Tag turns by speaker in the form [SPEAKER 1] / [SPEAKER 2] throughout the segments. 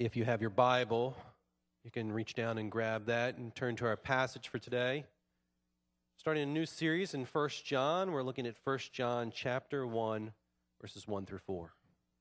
[SPEAKER 1] If you have your Bible, you can reach down and grab that and turn to our passage for today. Starting a new series in 1 John, we're looking at 1 John chapter 1, verses 1 through 4.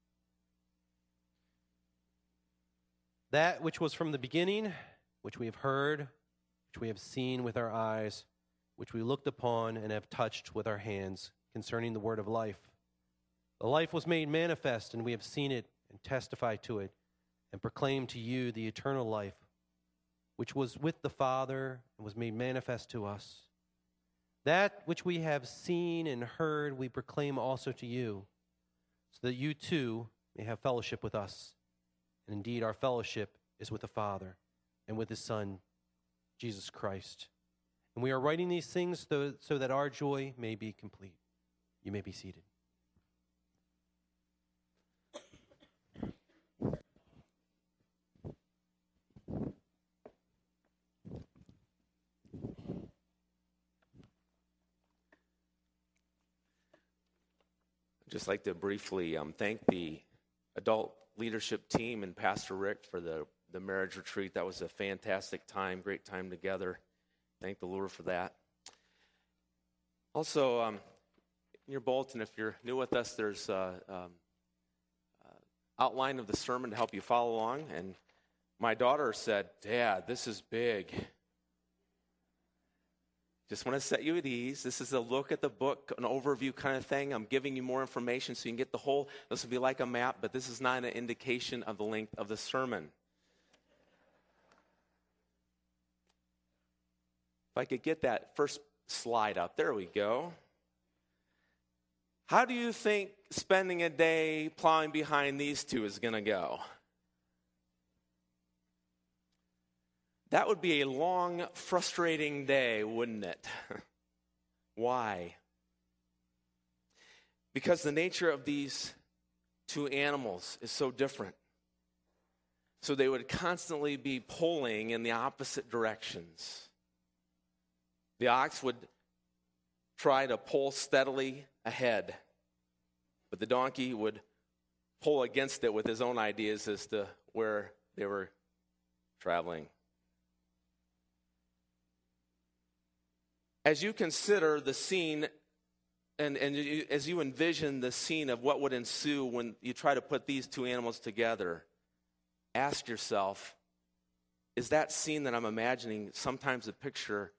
[SPEAKER 1] That which was from the beginning, which we have heard, which we have seen with our eyes, which we looked upon and have touched with our hands, concerning the word of life. The life was made manifest, and we have seen it and testified to it, and proclaim to you the eternal life, which was with the Father and was made manifest to us. That which we have seen and heard we proclaim also to you, so that you too may have fellowship with us. And indeed our fellowship is with the Father and with His Son, Jesus Christ. And we are writing these things so that our joy may be complete. You may be seated.
[SPEAKER 2] I'd just like to briefly thank the adult leadership team and Pastor Rick for the marriage retreat. That was a fantastic time, great time together. Thank the Lord for that. Also, in your bulletin, if you're new with us, there's an outline of the sermon to help you follow along. And my daughter said, "Dad, this is big." Just want to set you at ease. This is a look at the book, an overview kind of thing. I'm giving you more information so you can get the whole. This will be like a map, but this is not an indication of the length of the sermon. If I could get that first slide up. There we go. How do you think spending a day plowing behind these two is going to go? That would be a long, frustrating day, wouldn't it? Why? Because the nature of these two animals is so different. So they would constantly be pulling in the opposite directions. The ox would try to pull steadily ahead, but the donkey would pull against it with his own ideas as to where they were traveling. As you consider the scene and as you envision the scene of what would ensue when you try to put these two animals together, ask yourself, is that scene that I'm imagining sometimes a picture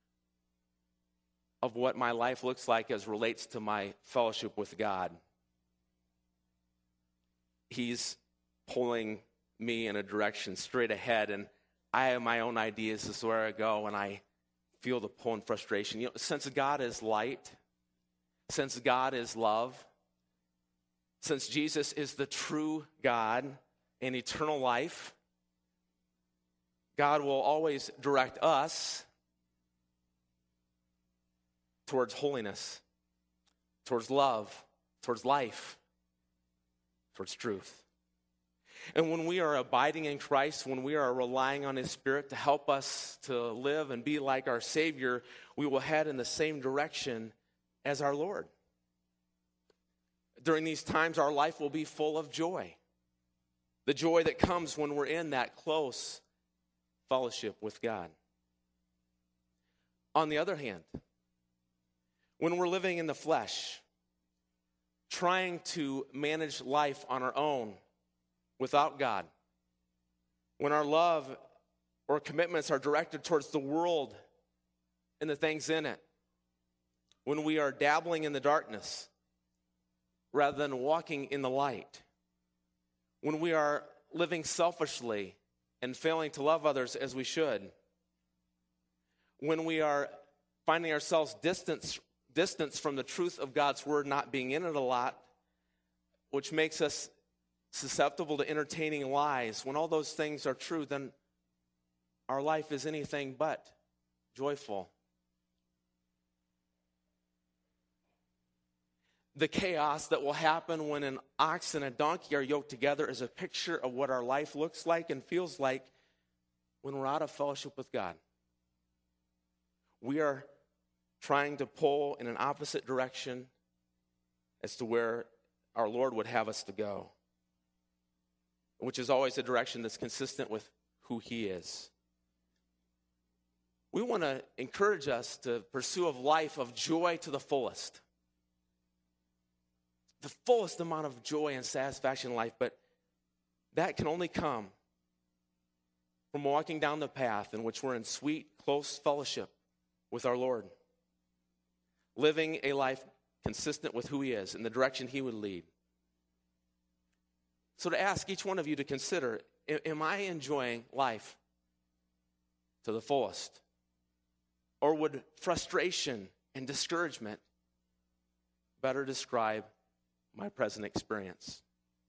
[SPEAKER 2] of what my life looks like as relates to my fellowship with God? He's pulling me in a direction straight ahead, and I have my own ideas as to where I go, and I feel the pull and frustration. Since God is light, since God is love, since Jesus is the true God and eternal life, God will always direct us towards holiness, towards love, towards life, towards truth. And when we are abiding in Christ, when we are relying on His Spirit to help us to live and be like our Savior, we will head in the same direction as our Lord. During these times, our life will be full of joy. The joy that comes when we're in that close fellowship with God. On the other hand, when we're living in the flesh, trying to manage life on our own, without God, when our love or commitments are directed towards the world and the things in it, when we are dabbling in the darkness rather than walking in the light, when we are living selfishly and failing to love others as we should, when we are finding ourselves distance from the truth of God's word, not being in it a lot, which makes us susceptible to entertaining lies, when all those things are true, then our life is anything but joyful. The chaos that will happen when an ox and a donkey are yoked together is a picture of what our life looks like and feels like when we're out of fellowship with God. We are trying to pull in an opposite direction as to where our Lord would have us to go. which is always a direction that's consistent with who he is. We want to encourage us to pursue a life of joy to the fullest. The fullest amount of joy and satisfaction in life, but that can only come from walking down the path in which we're in sweet, close fellowship with our Lord. Living a life consistent with who he is and the direction he would lead. So to ask each one of you to consider, am I enjoying life to the fullest? Or would frustration and discouragement better describe my present experience?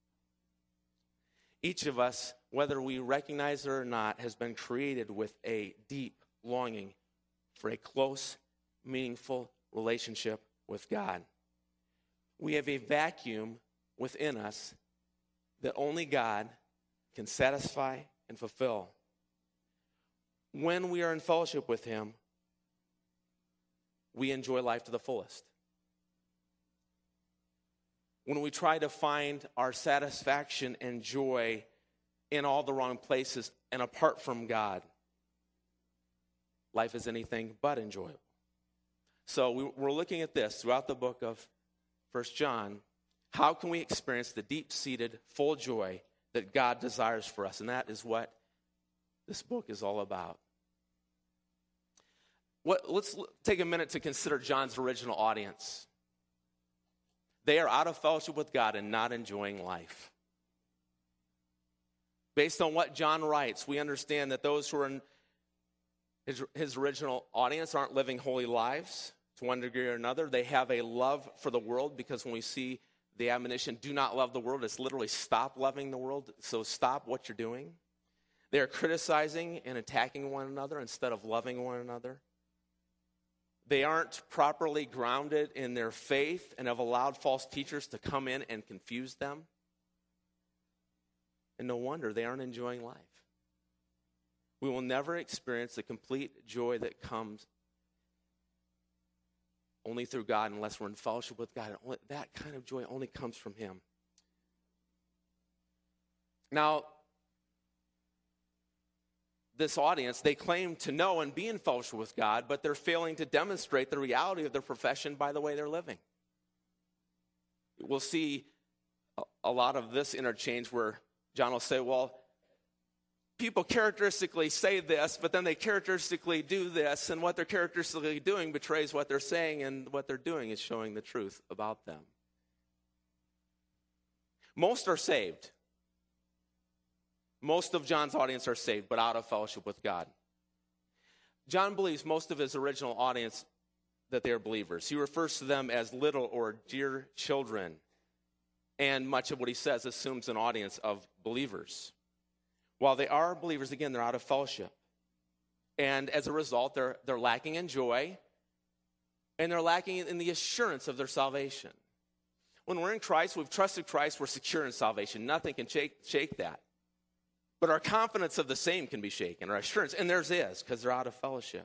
[SPEAKER 2] Each of us, whether we recognize it or not, has been created with a deep longing for a close, meaningful relationship with God. We have a vacuum within us that only God can satisfy and fulfill. When we are in fellowship with him, we enjoy life to the fullest. When we try to find our satisfaction and joy in all the wrong places and apart from God, life is anything but enjoyable. So we're looking at this throughout the book of 1 John. How can we experience the deep-seated, full joy that God desires for us? And that is what this book is all about. Let's take a minute to consider John's original audience. They are out of fellowship with God and not enjoying life. Based on what John writes, we understand that those who are in his original audience aren't living holy lives to one degree or another. They have a love for the world, because when we see the admonition, do not love the world, it's literally stop loving the world. So stop what you're doing. They are criticizing and attacking one another instead of loving one another. They aren't properly grounded in their faith and have allowed false teachers to come in and confuse them. And no wonder they aren't enjoying life. We will never experience the complete joy that comes only through God unless we're in fellowship with God. That kind of joy only comes from him. Now, this audience, they claim to know and be in fellowship with God, but they're failing to demonstrate the reality of their profession by the way they're living. We'll see a lot of this interchange where John will say, well, people characteristically say this, but then they characteristically do this, and what they're characteristically doing betrays what they're saying, and what they're doing is showing the truth about them. Most are saved. Most of John's audience are saved, but out of fellowship with God. John believes most of his original audience that they are believers. He refers to them as little or dear children, and much of what he says assumes an audience of believers. While they are believers, again, they're out of fellowship. And as a result, they're lacking in joy, and they're lacking in the assurance of their salvation. When we're in Christ, we've trusted Christ, we're secure in salvation. Nothing can shake that. But our confidence of the same can be shaken, our assurance, and theirs is, because they're out of fellowship.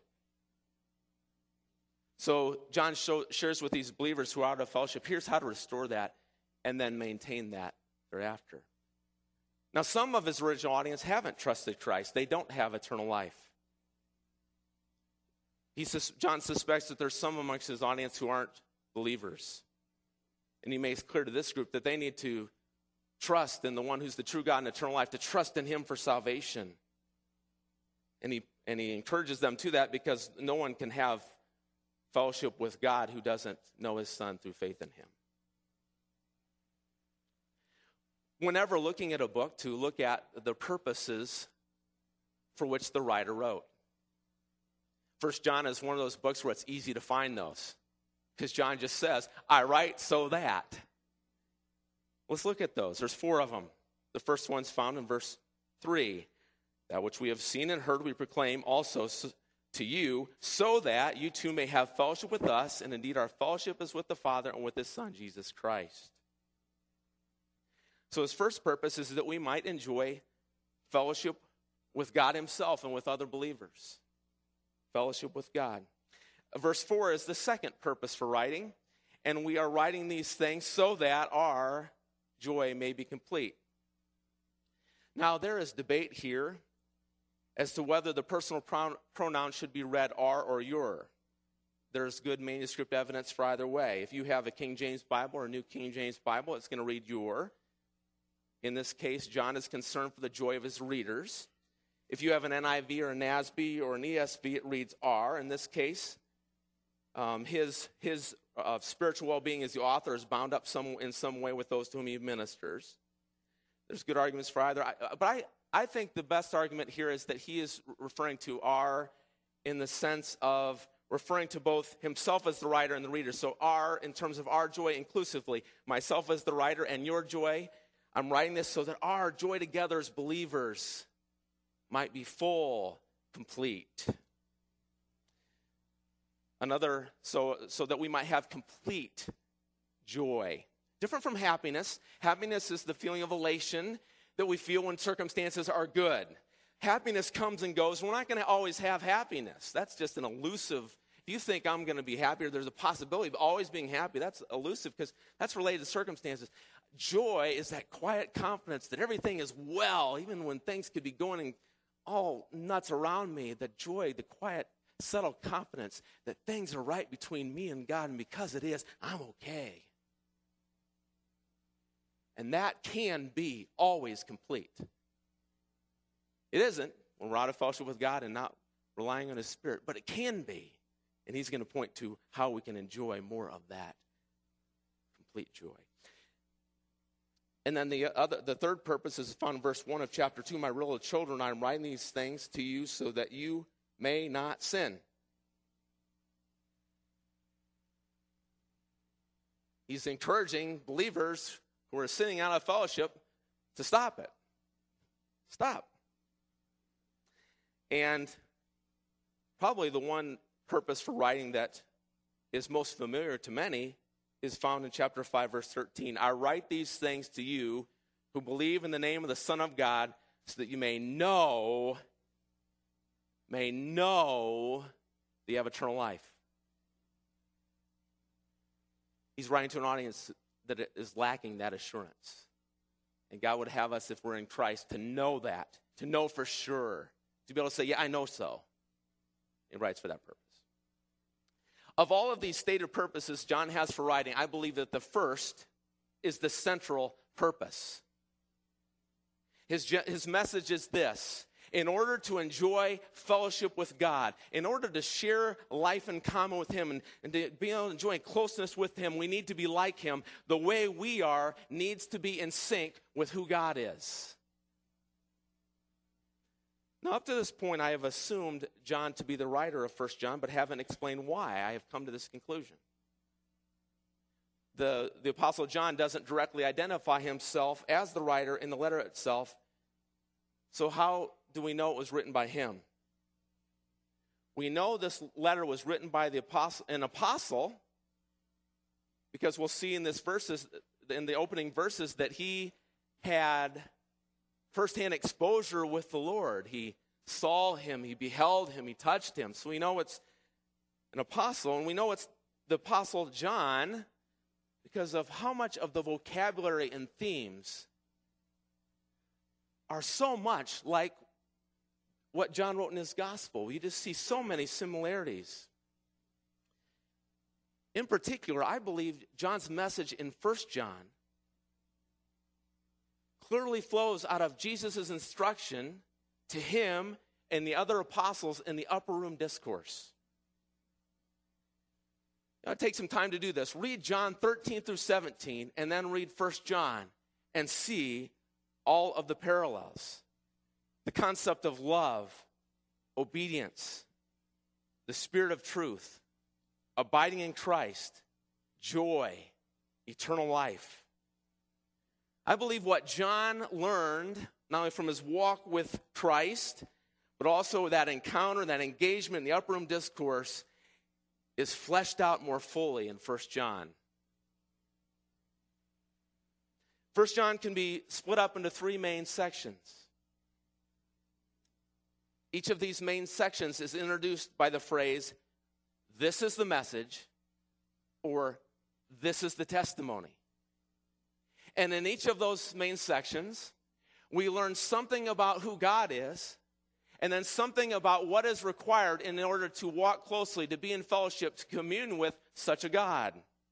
[SPEAKER 2] So John shares with these believers who are out of fellowship, here's how to restore that and then maintain that thereafter. Now, some of his original audience haven't trusted Christ. They don't have eternal life. John suspects that there's some amongst his audience who aren't believers. And he makes clear to this group that they need to trust in the one who's the true God and eternal life, to trust in him for salvation. And he encourages them to that because no one can have fellowship with God who doesn't know his Son through faith in him. Whenever looking at a book, to look at the purposes for which the writer wrote. 1 John is one of those books where it's easy to find those, because John just says, I write so that. Let's look at those. There's 4 of them. The first one's found in verse 3. That which we have seen and heard we proclaim also to you, so that you too may have fellowship with us, and indeed our fellowship is with the Father and with his Son, Jesus Christ. So his first purpose is that we might enjoy fellowship with God himself and with other believers. Fellowship with God. Verse 4 is the second purpose for writing, and we are writing these things so that our joy may be complete. Now, there is debate here as to whether the personal pronoun should be read "are" or "your." There's good manuscript evidence for either way. If you have a King James Bible or a New King James Bible, it's going to read "your." In this case, John is concerned for the joy of his readers. If you have an NIV or a NASB or an ESV, it reads "are." In this case, his spiritual well-being as the author is bound up in some way with those to whom he ministers. There's good arguments for either. But I think the best argument here is that he is referring to "are" in the sense of referring to both himself as the writer and the reader. So "are" in terms of our joy inclusively, myself as the writer and your joy. I'm writing this so that our joy together as believers might be full, complete. So that we might have complete joy. Different from happiness. Happiness is the feeling of elation that we feel when circumstances are good. Happiness comes and goes. We're not going to always have happiness. That's just an elusive. If you think I'm going to be happy or there's a possibility of always being happy, that's elusive because that's related to circumstances. Joy is that quiet confidence that everything is well, even when things could be going all nuts around me. The joy, the quiet, settled confidence that things are right between me and God, and because it is, I'm okay. And that can be always complete. It isn't when we're out of fellowship with God and not relying on His Spirit, but it can be. And He's going to point to how we can enjoy more of that complete joy. And then the third purpose is found in verse 1 of chapter 2. My little children, I am writing these things to you so that you may not sin. He's encouraging believers who are sinning out of fellowship to stop it. Stop. And probably the one purpose for writing that is most familiar to many is found in chapter 5, verse 13. I write these things to you who believe in the name of the Son of God so that you may know that you have eternal life. He's writing to an audience that is lacking that assurance. And God would have us, if we're in Christ, to know that, to know for sure, to be able to say, yeah, I know so. He writes for that purpose. Of all of these stated purposes John has for writing, I believe that the first is the central purpose. His message is this: in order to enjoy fellowship with God, in order to share life in common with Him and to be able to enjoy closeness with Him, we need to be like Him. The way we are needs to be in sync with who God is. Now, up to this point, I have assumed John to be the writer of 1 John, but haven't explained why I have come to this conclusion. The Apostle John doesn't directly identify himself as the writer in the letter itself. So how do we know it was written by him? We know this letter was written by an apostle, because we'll see in the opening verses, that he had firsthand exposure with the Lord. He saw Him, he beheld Him, he touched Him. So we know it's an apostle, and we know it's the Apostle John because of how much of the vocabulary and themes are so much like what John wrote in his gospel. You just see so many similarities. In particular, I believe John's message in 1 John clearly flows out of Jesus' instruction to him and the other apostles in the upper room discourse. Now, it takes some time to do this. Read John 13 through 17 and then read 1 John and see all of the parallels. The concept of love, obedience, the spirit of truth, abiding in Christ, joy, eternal life. I believe what John learned, not only from his walk with Christ, but also that encounter, that engagement in the upper room discourse, is fleshed out more fully in 1 John. 1 John can be split up into three main sections. Each of these main sections is introduced by the phrase, "This is the message," or "This is the testimony." And in each of those main sections, we learn something about who God is, and then something about what is required in order to walk closely, to be in fellowship, to commune with such a God.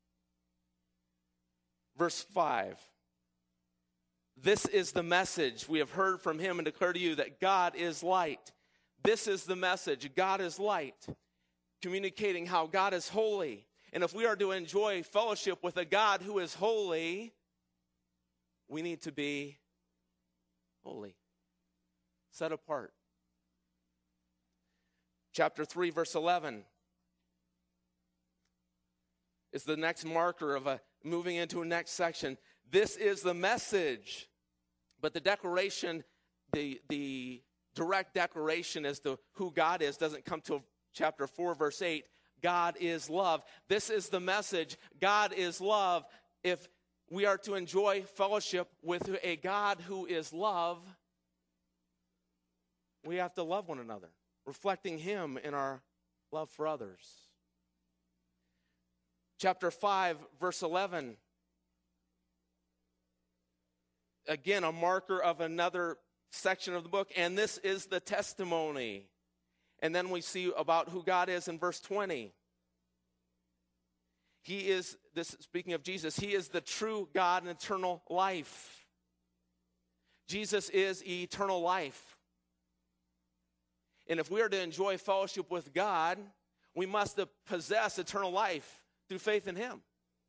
[SPEAKER 2] Verse 5. This is the message we have heard from him and declare to you, that God is light. This is the message. God is light, communicating how God is holy. And if we are to enjoy fellowship with a God who is holy, we need to be holy, set apart. Chapter 3, verse 11 is the next marker of moving into a next section. This is the message. But the declaration, the direct declaration as to who God is doesn't come till chapter 4, verse 8. God is love. This is the message. God is love. If we are to enjoy fellowship with a God who is love, we have to love one another, reflecting him in our love for others. Chapter 5, verse 11. Again, a marker of another section of the book. And this is the testimony. And then we see about who God is in verse 20. He is, this speaking of Jesus, he is the true God and eternal life. Jesus is eternal life. And if we are to enjoy fellowship with God, we must possess eternal life through faith in him.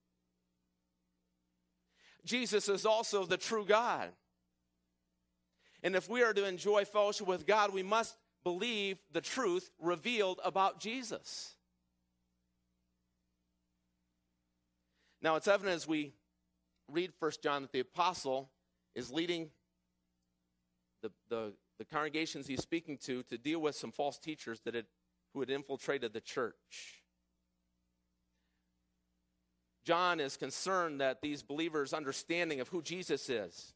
[SPEAKER 2] Jesus is also the true God. And if we are to enjoy fellowship with God, we must believe the truth revealed about Jesus. Now, it's evident as we read 1 John that the apostle is leading the congregations he's speaking to deal with some false teachers who had infiltrated the church. John is concerned that these believers' understanding of who Jesus is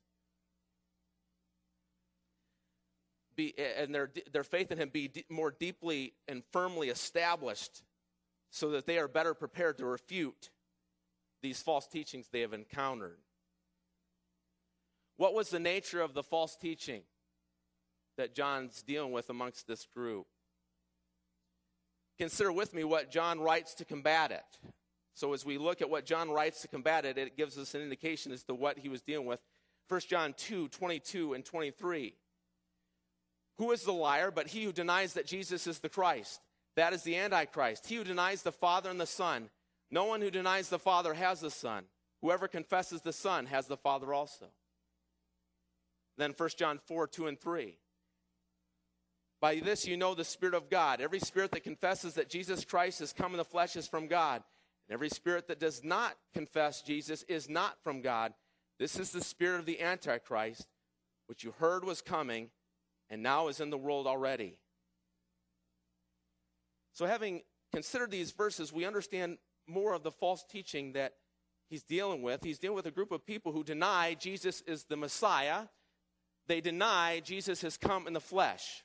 [SPEAKER 2] and their faith in him be more deeply and firmly established so that they are better prepared to refute these false teachings they have encountered. What was the nature of the false teaching that John's dealing with amongst this group? Consider with me what John writes to combat it. So as we look at what John writes to combat it, it gives us an indication as to what he was dealing with. 1 John 2, 22 and 23. Who is the liar but he who denies that Jesus is the Christ? That is the Antichrist. He who denies the Father and the Son. No one who denies the Father has the Son. Whoever confesses the Son has the Father also. Then 1 John 4, 2 and 3. By this you know the Spirit of God. Every spirit that confesses that Jesus Christ has come in the flesh is from God. And every spirit that does not confess Jesus is not from God. This is the spirit of the Antichrist, which you heard was coming, and now is in the world already. So having considered these verses, we understand more of the false teaching that he's dealing with. He's dealing with a group of people who deny Jesus is the Messiah. They deny Jesus has come in the flesh.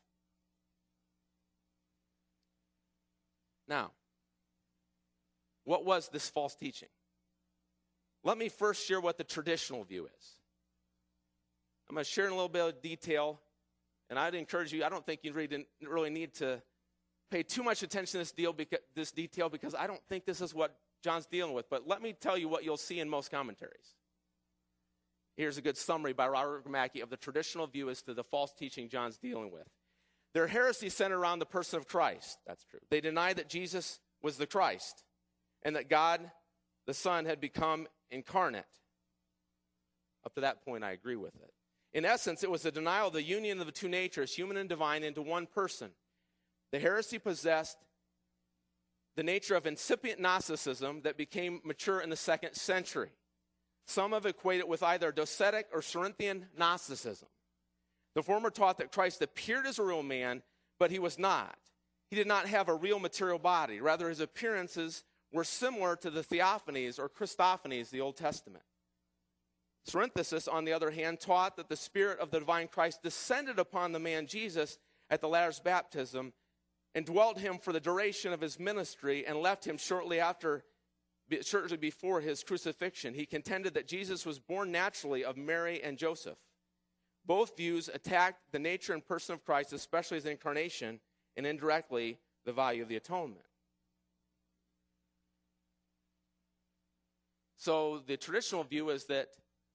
[SPEAKER 2] Now, what was this false teaching? Let me first share what the traditional view is. I'm going to share in a little bit of detail, and I'd encourage you, I don't think you really need to pay too much attention to this detail because I don't think this is what John's dealing with. But let me tell you what you'll see in most commentaries. Here's a good summary by Robert Gromacki of the traditional view as to the false teaching John's dealing with. Their heresy centered around the person of Christ. That's true. They denied that Jesus was the Christ and that God, the Son, had become incarnate. Up to that point, I agree with it. In essence, it was a denial of the union of the two natures, human and divine, into one person. The heresy possessed the nature of incipient Gnosticism that became mature in the 2nd century. Some have equated it with either Docetic or Cerinthian Gnosticism. The former taught that Christ appeared as a real man, but he was not. He did not have a real material body. Rather, his appearances were similar to the theophanies or Christophanies of the Old Testament. Cerinthus, on the other hand, taught that the Spirit of the divine Christ descended upon the man Jesus at the latter's baptism and dwelt him for the duration of his ministry and left him shortly before his crucifixion. He contended that Jesus was born naturally of Mary and Joseph. Both views attack the nature and person of Christ, especially his incarnation, and indirectly the value of the atonement. So the traditional view is that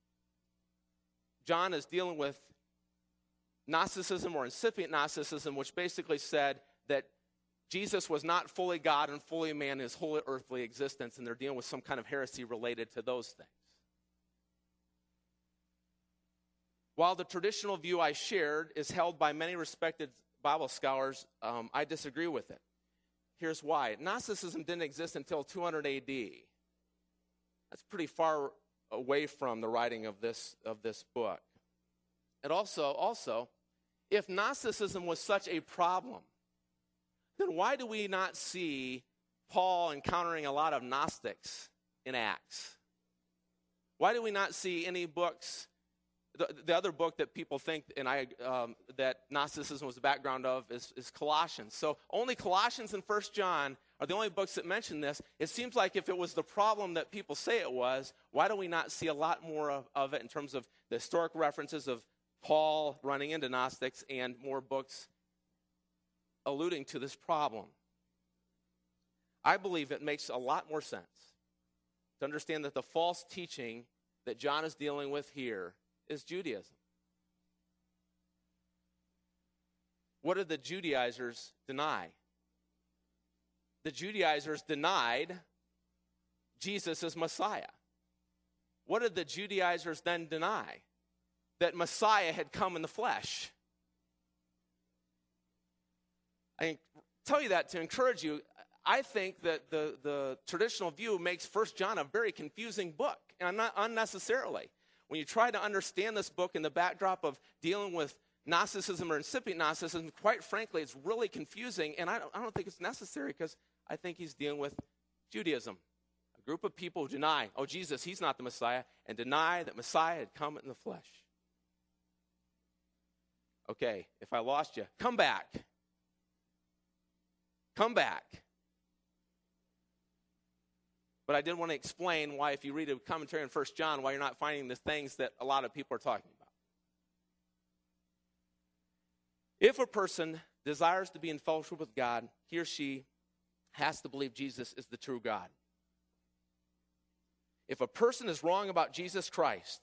[SPEAKER 2] John is dealing with Gnosticism or incipient Gnosticism, which basically said that Jesus was not fully God and fully man in his whole earthly existence, and they're dealing with some kind of heresy related to those things. While the traditional view I shared is held by many respected Bible scholars, I disagree with it. Here's why. Gnosticism didn't exist until 200 A.D. That's pretty far away from the writing of this book. And also, if Gnosticism was such a problem, then why do we not see Paul encountering a lot of Gnostics in Acts? Why do we not see any books? The other book that people think, and that Gnosticism was the background of, is Colossians. So only Colossians and 1 John are the only books that mention this. It seems like if it was the problem that people say it was, why do we not see a lot more of it in terms of the historic references of Paul running into Gnostics and more books alluding to this problem? I believe it makes a lot more sense to understand that the false teaching that John is dealing with here is Judaism. What did the Judaizers deny? The Judaizers denied Jesus as Messiah. What did the Judaizers then deny? That Messiah had come in the flesh. I tell you that to encourage you. I think that the traditional view makes 1 John a very confusing book, and not unnecessarily. When you try to understand this book in the backdrop of dealing with Gnosticism or incipient Gnosticism, quite frankly, it's really confusing, and I don't think it's necessary because I think he's dealing with Judaism. A group of people who deny, Jesus, he's not the Messiah, and deny that Messiah had come in the flesh. Okay, if I lost you, come back. Come back. But I did want to explain why, if you read a commentary on 1 John, why you're not finding the things that a lot of people are talking about. If a person desires to be in fellowship with God, he or she has to believe Jesus is the true God. If a person is wrong about Jesus Christ,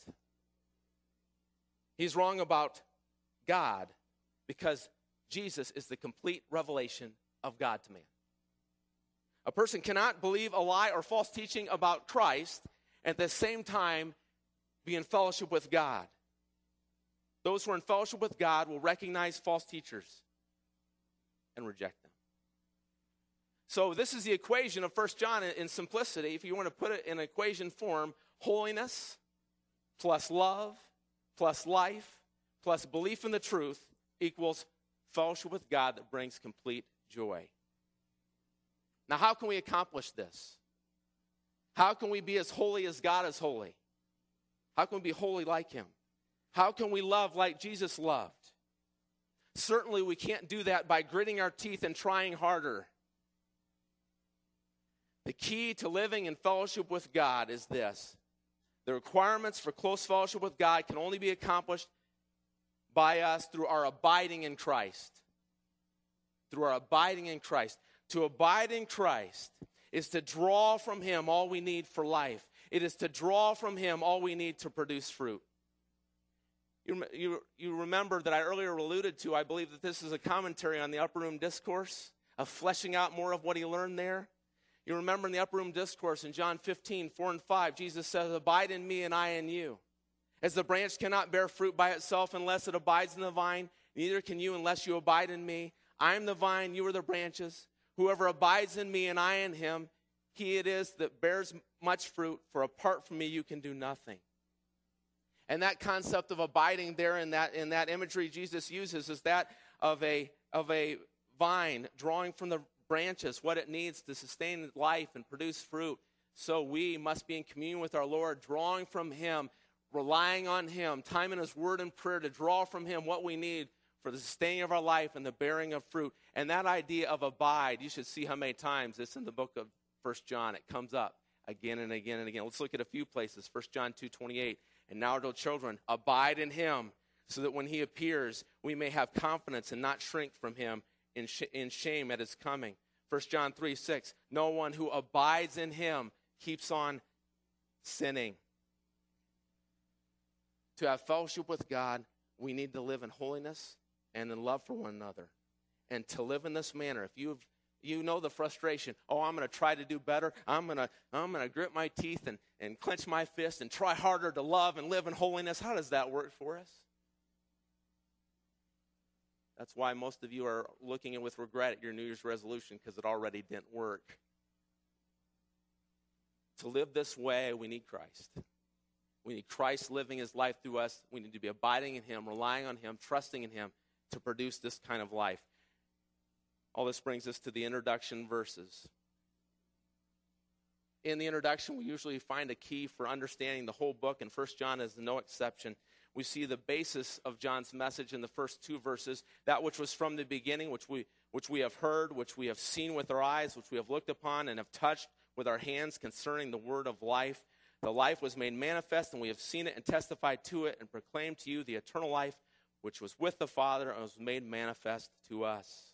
[SPEAKER 2] he's wrong about God, because Jesus is the complete revelation of God to man. A person cannot believe a lie or false teaching about Christ and at the same time be in fellowship with God. Those who are in fellowship with God will recognize false teachers and reject them. So this is the equation of 1 John in simplicity. If you want to put it in equation form, holiness plus love plus life plus belief in the truth equals fellowship with God that brings complete joy. Now, how can we accomplish this? How can we be as holy as God is holy? How can we be holy like him? How can we love like Jesus loved? Certainly we can't do that by gritting our teeth and trying harder. The key to living in fellowship with God is this. The requirements for close fellowship with God can only be accomplished by us through our abiding in Christ. Through our abiding in Christ. To abide in Christ is to draw from him all we need for life. It is to draw from him all we need to produce fruit. You remember that I earlier alluded to, I believe that this is a commentary on the Upper Room Discourse, of fleshing out more of what he learned there. You remember in the Upper Room Discourse in John 15, 4 and 5, Jesus says, abide in me and I in you. As the branch cannot bear fruit by itself unless it abides in the vine, neither can you unless you abide in me. I am the vine, you are the branches. Whoever abides in me and I in him, he it is that bears much fruit, for apart from me you can do nothing. And that concept of abiding there in that imagery Jesus uses is that of a vine drawing from the branches what it needs to sustain life and produce fruit. So we must be in communion with our Lord, drawing from him, relying on him, time in his word and prayer to draw from him what we need for the sustaining of our life and the bearing of fruit. And that idea of abide, you should see how many times it's in the book of 1 John. It comes up again and again and again. Let's look at a few places. 1 John 2:28. And now, little children, abide in him, so that when he appears, we may have confidence and not shrink from him in shame at his coming. 1 John 3:6, no one who abides in him keeps on sinning. To have fellowship with God, we need to live in holiness and in love for one another. And to live in this manner, if you know the frustration, I'm going to try to do better. I'm going to grit my teeth and clench my fist and try harder to love and live in holiness. How does that work for us? That's why most of you are looking in with regret at your New Year's resolution, because it already didn't work. To live this way, we need Christ. We need Christ living his life through us. We need to be abiding in him, relying on him, trusting in him to produce this kind of life. All this brings us to the introduction verses. In the introduction, we usually find a key for understanding the whole book, and 1 John is no exception. We see the basis of John's message in the first 2 verses, that which was from the beginning, which we have heard, which we have seen with our eyes, which we have looked upon and have touched with our hands concerning the word of life. The life was made manifest, and we have seen it and testified to it and proclaimed to you the eternal life, which was with the Father and was made manifest to us.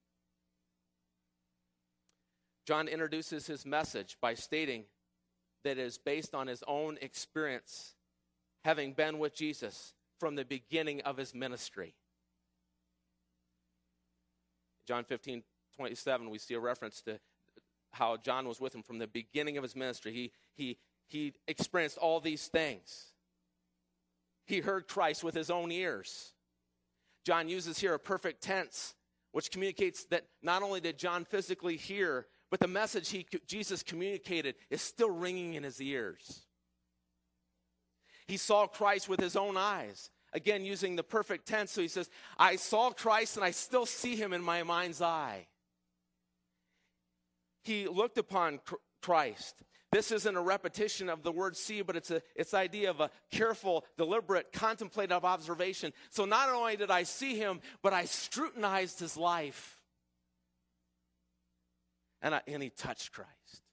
[SPEAKER 2] John introduces his message by stating that it is based on his own experience, having been with Jesus from the beginning of his ministry. John 15:27, we see a reference to how John was with him from the beginning of his ministry. He experienced all these things. He heard Christ with his own ears. John uses here a perfect tense, which communicates that not only did John physically hear, but the message Jesus communicated is still ringing in his ears. He saw Christ with his own eyes. Again, using the perfect tense, so he says, I saw Christ and I still see him in my mind's eye. He looked upon Christ. This isn't a repetition of the word see, but it's the idea of a careful, deliberate, contemplative observation. So not only did I see him, but I scrutinized his life. And he touched Christ.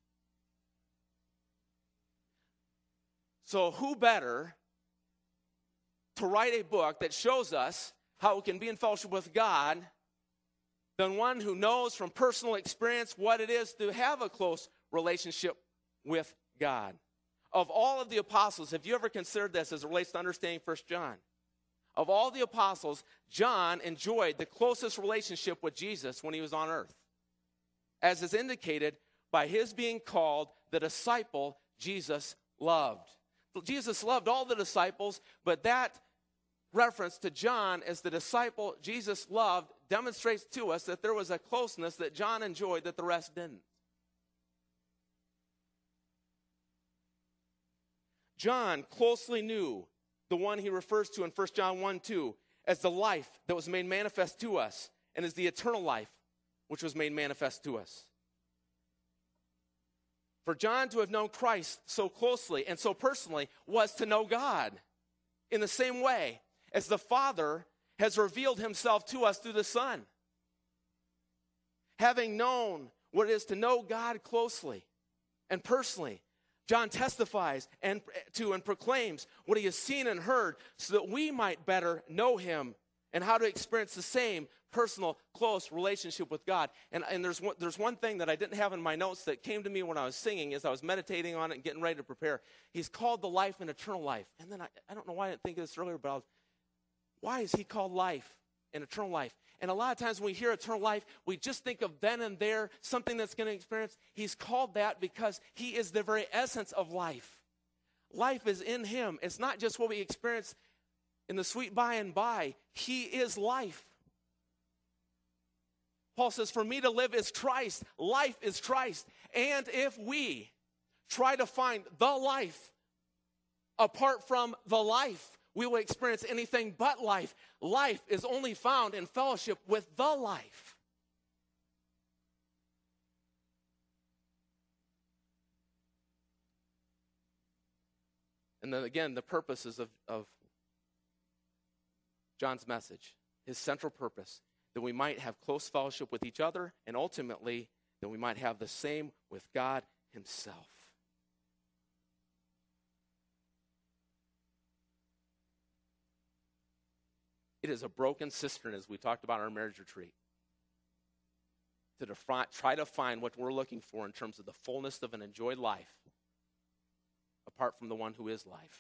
[SPEAKER 2] So who better to write a book that shows us how we can be in fellowship with God than one who knows from personal experience what it is to have a close relationship with God? Of all of the apostles, have you ever considered this as it relates to understanding 1 John? Of all the apostles, John enjoyed the closest relationship with Jesus when he was on earth, as is indicated by his being called the disciple Jesus loved. Jesus loved all the disciples, but that reference to John as the disciple Jesus loved demonstrates to us that there was a closeness that John enjoyed that the rest didn't. John closely knew the one he refers to in 1 John 1:2 as the life that was made manifest to us, and as the eternal life which was made manifest to us. For John to have known Christ so closely and so personally was to know God in the same way as the Father has revealed himself to us through the Son. Having known what it is to know God closely and personally, John testifies and proclaims what he has seen and heard so that we might better know him and how to experience the same personal, close relationship with God. And there's one thing that I didn't have in my notes that came to me when I was singing as I was meditating on it and getting ready to prepare. He's called the life and eternal life. And then I don't know why I didn't think of this earlier, but why is he called life and eternal life? And a lot of times when we hear eternal life, we just think of then and there, something that's going to experience. He's called that because he is the very essence of life. Life is in him. It's not just what we experience in the sweet by and by. He is life. Paul says, for me to live is Christ. Life is Christ. And if we try to find the life apart from the life, we will experience anything but life. Life is only found in fellowship with the life. And then again, the purposes of John's message, his central purpose, that we might have close fellowship with each other, and ultimately, that we might have the same with God himself. It is a broken cistern, as we talked about in our marriage retreat, to try to find what we're looking for in terms of the fullness of an enjoyed life apart from the one who is life.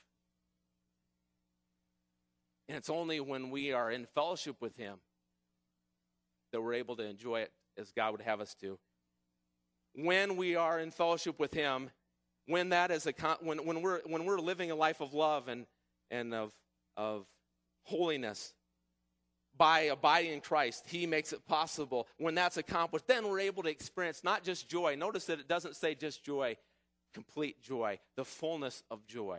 [SPEAKER 2] And it's only when we are in fellowship with him that we're able to enjoy it as God would have us to. When we are in fellowship with him, when we're living a life of love and of holiness, by abiding in Christ, he makes it possible. When that's accomplished, then we're able to experience not just joy. Notice that it doesn't say just joy, complete joy, the fullness of joy.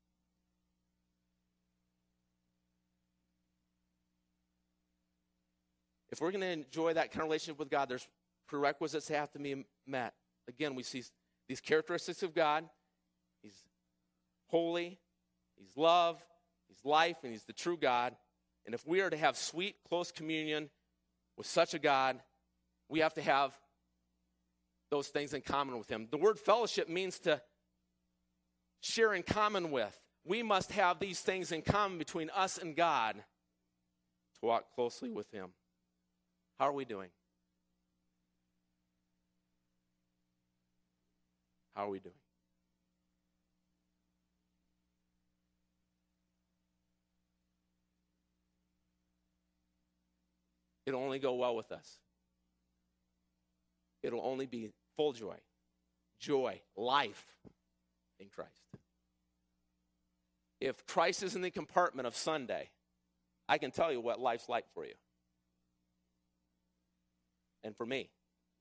[SPEAKER 2] If we're going to enjoy that kind of relationship with God, there's prerequisites that have to be met. Again, we see these characteristics of God. He's holy, he's love, he's life, and he's the true God. And if we are to have sweet, close communion with such a God, we have to have those things in common with him. The word fellowship means to share in common with. We must have these things in common between us and God to walk closely with him. How are we doing? How are we doing? It'll only go well with us. It'll only be full joy, life in Christ. If Christ is in the compartment of Sunday, I can tell you what life's like for you. And for me.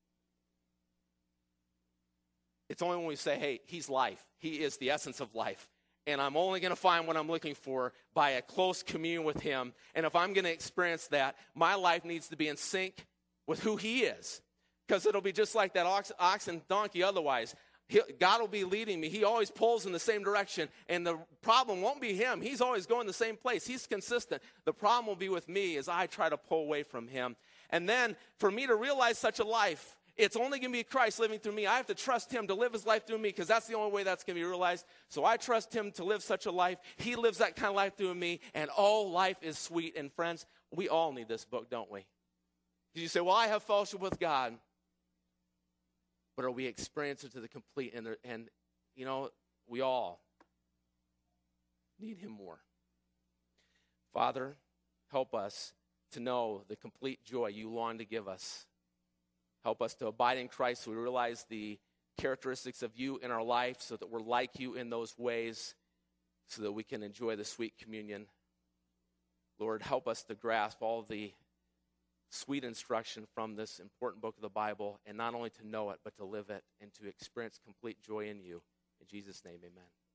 [SPEAKER 2] It's only when we say, hey, he's life. He is the essence of life. And I'm only going to find what I'm looking for by a close communion with him. And if I'm going to experience that, my life needs to be in sync with who he is. Because it'll be just like that ox and donkey otherwise. God will be leading me. He always pulls in the same direction. And the problem won't be him. He's always going the same place. He's consistent. The problem will be with me as I try to pull away from him. And then for me to realize such a life, it's only going to be Christ living through me. I have to trust him to live his life through me because that's the only way that's going to be realized. So I trust him to live such a life. He lives that kind of life through me, and all life is sweet. And friends, we all need this book, don't we? You say, well, I have fellowship with God. But are we experiencing it to the complete? And you know, we all need him more. Father, help us to know the complete joy you long to give us. Help us to abide in Christ so we realize the characteristics of you in our life so that we're like you in those ways so that we can enjoy the sweet communion. Lord, help us to grasp all the sweet instruction from this important book of the Bible and not only to know it but to live it and to experience complete joy in you. In Jesus' name, amen.